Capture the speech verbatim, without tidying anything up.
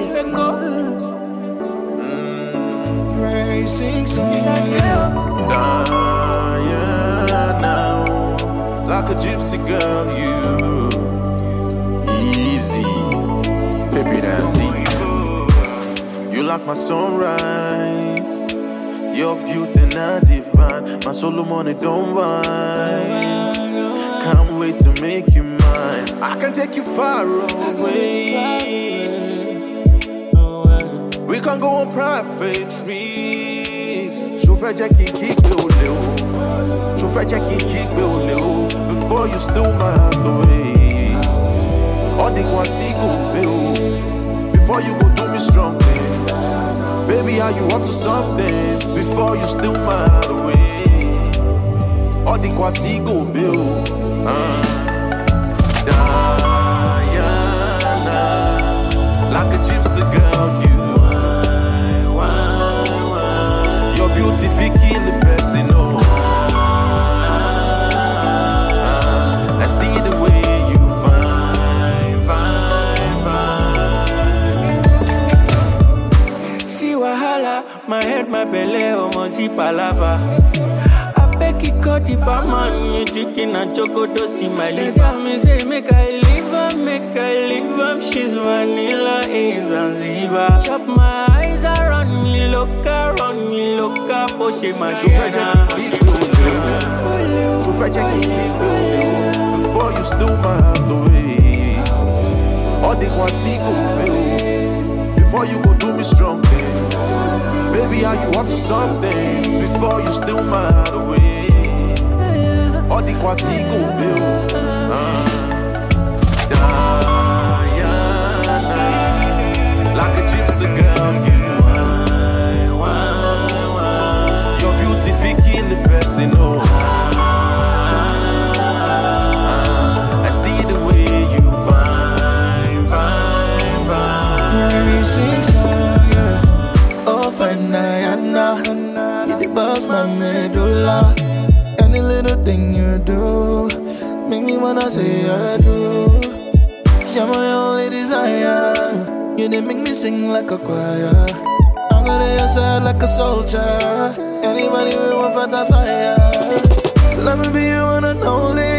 Mm. Praising song. Diana, like a gypsy girl, you easy, baby Nancy. You like my sunrise, your beauty not divine. My solo money don't whine. Can't wait to make you mine. I can take you far away. We can go on private trips. Chauffeur Jackie kick me ole. Chauffeur Jackie kick me ole. Before you steal my heart away. All the one see go bill. Before you go do me strong thing. Baby, are you up to something? Before you steal my heart away. All the one see go bill. Uh. Diana, like a gypsy girl, you. Your beauty fi kill the person, oh. I see the way you fine, fine, fine. See wahala, my head, my belly, almost see palava. Becky cut the man, you drinking and choco dosi my liver. Me say make I leave her, make I leave her. She's vanilla in Zanzibar. Chop my eyes around me, look around me, look up, oh she my shena. Before you steal my heart away. All the one see go bill. Before you go do me strong thing. Baby, are you up to something? Before you steal my heart away. All the quasi go bill. Uh. Diana, like a gypsy girl, you. Your beauty fi kill the person, oh. Uh. I see the way you fine, fine, fine. Praising song, yeah. Oh, fine Diana, you the boss, my medulla. Any little thing you do, make me wanna say I do. You're my only desire. You didn't make me sing like a choir. I'm gonna your side like a soldier. Anybody will want fight the fire. Let me be your one and only.